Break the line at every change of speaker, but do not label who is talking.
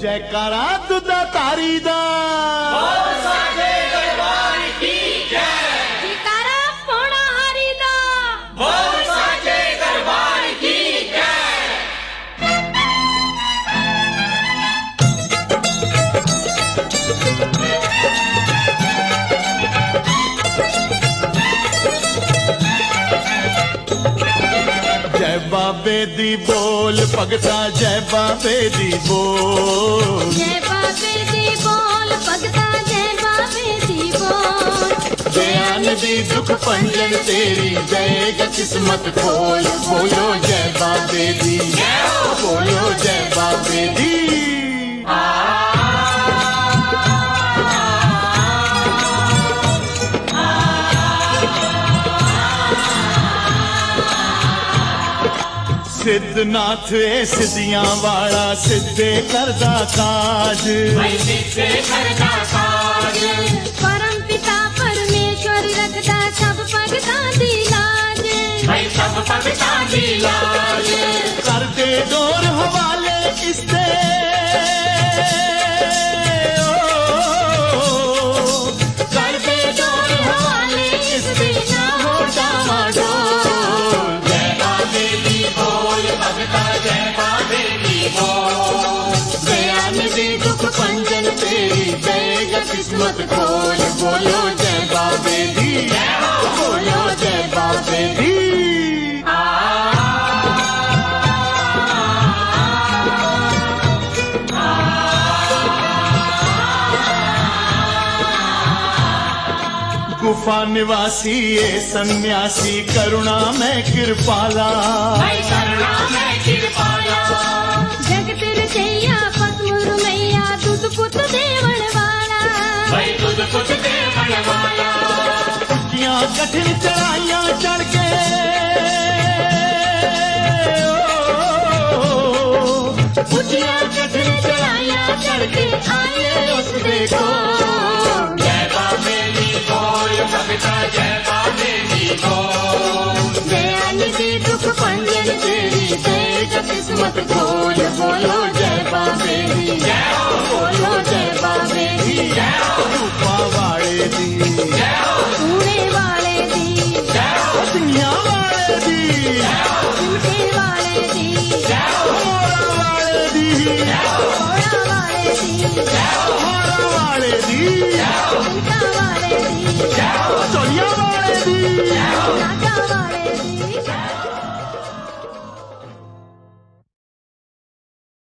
जयकारा दुदा तारी दा
साडे दरबार की जय।
जयकारा पौना हारी दा
बोल साडे दरबार की जय।
जय बाबे दी बोल भगता जय बाबे दी बोल।
जय बाबे दी बोल भगता जय बाबे दी बोल।
दयान दी दुख पंजन तेरी जय किस्मत खोल। बोलो जय बाबे दी बोलो जय बाबे दी। सिद्धनाथ ए सिद्धियां वाला सिद्धे करदा काज।
सिद्धे करदा काज।
परम पिता परमेश्वर रखदा सब भगतां दी लाज।
सब भगतां दी लाज।
कर दे डोर हवाले इसते
कर दे डोर हवाले इसते ना हो डामाडोल।
जय बाबे दी बोल भगता जय बाबे दी बोल।
दयान दी दुख पंजन तेरी जय किस्मत खोल। बोलो जय बाबे दी बोलो जय बाबे दी। गुफा निवासी ए सन्यासी करुणा में कृपाला।
करुणा में कृपाला।
जगत रचैया पतमुर मैया दूध पुत देवण वाला।
दूध पुत देवण वाला।
ऊंचियां कठिन चढ़ाइयां चढ़ के
ऊंचियां कठिन चढ़ाइयां चढ़ के आए उस देखो।
जय बाबे दी बोल भगता जय बाबे दी बोल।
दयान दी दुख पंजन तेरी जय किस्मत खोल। बोलो जय बाबे दी बोलो जय बाबे दी।
रूपा वाले दी
पूरे वाले दी
दुनिया वाले दी
उनके वाले दी
मोरा वाले दी
घोड़ा वाले दी
मोरा वाले दी
उनका वाले दी
चोलिया